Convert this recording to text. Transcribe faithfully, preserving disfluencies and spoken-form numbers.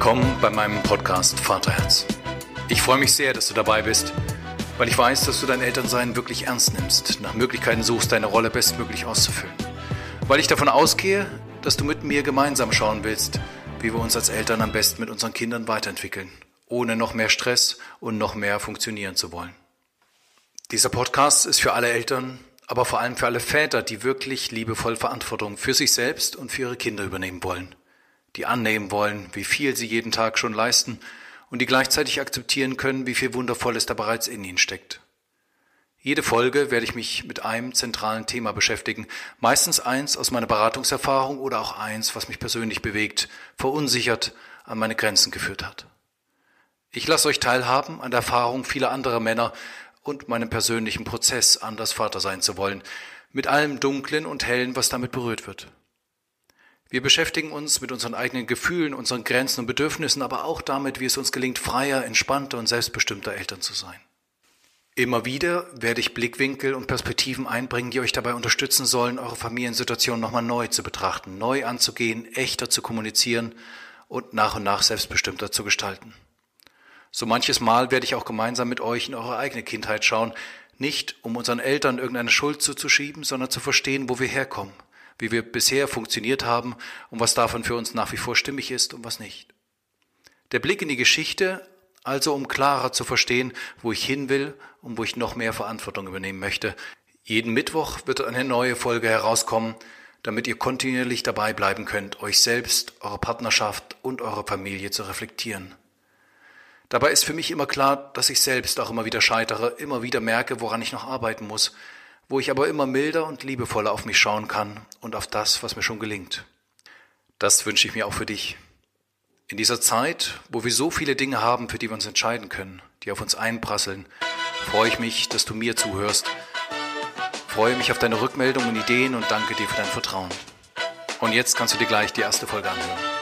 Willkommen bei meinem Podcast Vaterherz. Ich freue mich sehr, dass du dabei bist, weil ich weiß, dass du dein Elternsein wirklich ernst nimmst, nach Möglichkeiten suchst, deine Rolle bestmöglich auszufüllen. Weil ich davon ausgehe, dass du mit mir gemeinsam schauen willst, wie wir uns als Eltern am besten mit unseren Kindern weiterentwickeln, ohne noch mehr Stress und noch mehr funktionieren zu wollen. Dieser Podcast ist für alle Eltern, aber vor allem für alle Väter, die wirklich liebevoll Verantwortung für sich selbst und für ihre Kinder übernehmen wollen, die annehmen wollen, wie viel sie jeden Tag schon leisten und die gleichzeitig akzeptieren können, wie viel Wundervolles da bereits in ihnen steckt. Jede Folge werde ich mich mit einem zentralen Thema beschäftigen, meistens eins aus meiner Beratungserfahrung oder auch eins, was mich persönlich bewegt, verunsichert, an meine Grenzen geführt hat. Ich lasse euch teilhaben an der Erfahrung vieler anderer Männer und meinem persönlichen Prozess, anders Vater sein zu wollen, mit allem Dunklen und Hellen, was damit berührt wird. Wir beschäftigen uns mit unseren eigenen Gefühlen, unseren Grenzen und Bedürfnissen, aber auch damit, wie es uns gelingt, freier, entspannter und selbstbestimmter Eltern zu sein. Immer wieder werde ich Blickwinkel und Perspektiven einbringen, die euch dabei unterstützen sollen, eure Familiensituation nochmal neu zu betrachten, neu anzugehen, echter zu kommunizieren und nach und nach selbstbestimmter zu gestalten. So manches Mal werde ich auch gemeinsam mit euch in eure eigene Kindheit schauen, nicht um unseren Eltern irgendeine Schuld zuzuschieben, sondern zu verstehen, wo wir herkommen, wie wir bisher funktioniert haben und was davon für uns nach wie vor stimmig ist und was nicht. Der Blick in die Geschichte, also um klarer zu verstehen, wo ich hin will und wo ich noch mehr Verantwortung übernehmen möchte. Jeden Mittwoch wird eine neue Folge herauskommen, damit ihr kontinuierlich dabei bleiben könnt, euch selbst, eure Partnerschaft und eure Familie zu reflektieren. Dabei ist für mich immer klar, dass ich selbst auch immer wieder scheitere, immer wieder merke, woran ich noch arbeiten muss, wo ich aber immer milder und liebevoller auf mich schauen kann und auf das, was mir schon gelingt. Das wünsche ich mir auch für dich. In dieser Zeit, wo wir so viele Dinge haben, für die wir uns entscheiden können, die auf uns einprasseln, freue ich mich, dass du mir zuhörst, freue mich auf deine Rückmeldungen und Ideen und danke dir für dein Vertrauen. Und jetzt kannst du dir gleich die erste Folge anhören.